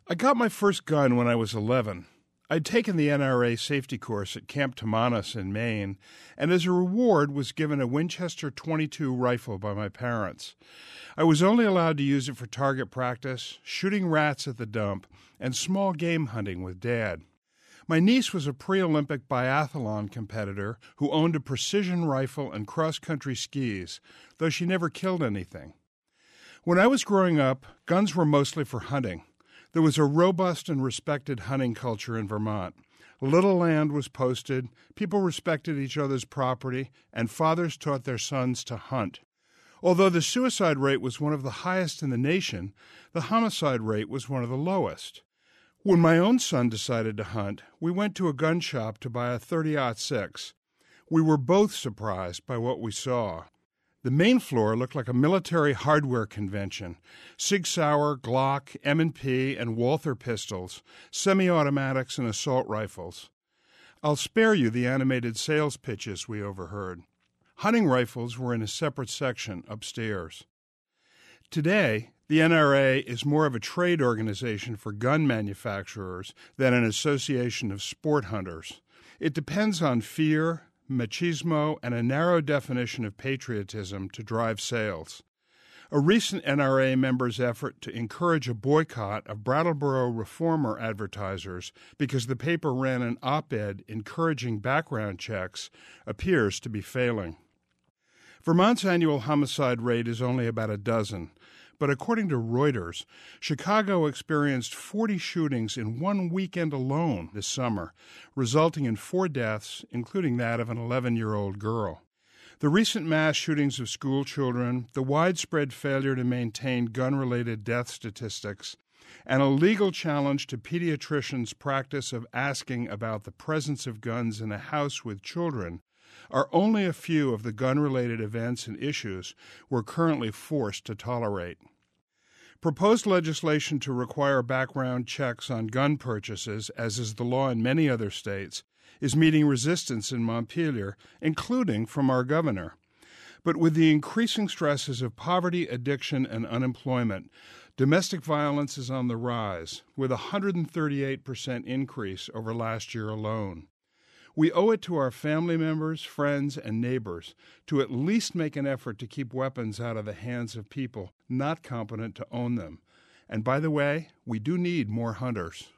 I got my first gun when I was 11. I'd taken the NRA safety course at Camp Tamanas in Maine, and as a reward was given a Winchester .22 rifle by my parents. I was only allowed to use it for target practice, shooting rats at the dump, and small game hunting with Dad. My niece was a pre-Olympic biathlon competitor who owned a precision rifle and cross-country skis, though she never killed anything. When I was growing up, guns were mostly for hunting. There was a robust and respected hunting culture in Vermont. Little land was posted, people respected each other's property, and fathers taught their sons to hunt. Although the suicide rate was one of the highest in the nation, the homicide rate was one of the lowest. When my own son decided to hunt, we went to a gun shop to buy a .30-06. We were both surprised by what we saw. The main floor looked like a military hardware convention. Sig Sauer, Glock, M&P, and Walther pistols, semi-automatics, and assault rifles. I'll spare you the animated sales pitches we overheard. Hunting rifles were in a separate section upstairs. Today, the NRA is more of a trade organization for gun manufacturers than an association of sport hunters. It depends on fear, machismo, and a narrow definition of patriotism to drive sales. A recent NRA member's effort to encourage a boycott of Brattleboro reformer advertisers because the paper ran an op-ed encouraging background checks appears to be failing. Vermont's annual homicide rate is only about a dozen, but according to Reuters, Chicago experienced 40 shootings in one weekend alone this summer, resulting in 4 deaths, including that of an 11-year-old girl. The recent mass shootings of school children, the widespread failure to maintain gun-related death statistics, and a legal challenge to pediatricians' practice of asking about the presence of guns in a house with children are only a few of the gun-related events and issues we're currently forced to tolerate. Proposed legislation to require background checks on gun purchases, as is the law in many other states, is meeting resistance in Montpelier, including from our governor. But with the increasing stresses of poverty, addiction, and unemployment, domestic violence is on the rise, with a 138% increase over last year alone. We owe it to our family members, friends, and neighbors to at least make an effort to keep weapons out of the hands of people not competent to own them. And by the way, we do need more hunters.